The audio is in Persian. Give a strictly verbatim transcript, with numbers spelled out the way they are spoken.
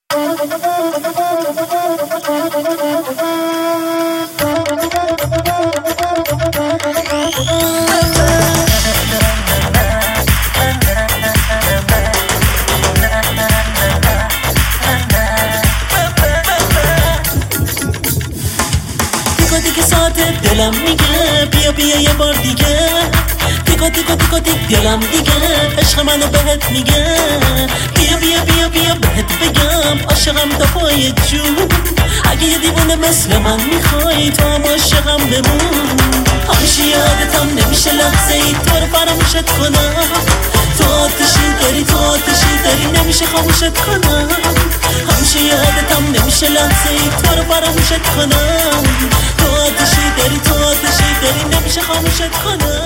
دیگه ساعت دلم میگه بیا بیا یه بار دیگه، دیگه دیگه دیگه دیگه دلم دیگه عشق منو بهت میگه، بیا بیا بیا بیا بهت بگم عاشقم دفای جون، اگه یه دیوونه مثل من میخوای تو هم عاشقم بمون، همیشه یادتم نمیشه لحظه ای تو رو فراموشت کنم، تو آتشی داری تو آتشی داری نمیشه خاموشت کنم، همیشه یادتم نمیشه لحظه ای تو رو فراموشت کنم، تو آتشی داری تو آتشی داری نمیشه خاموشت کنم.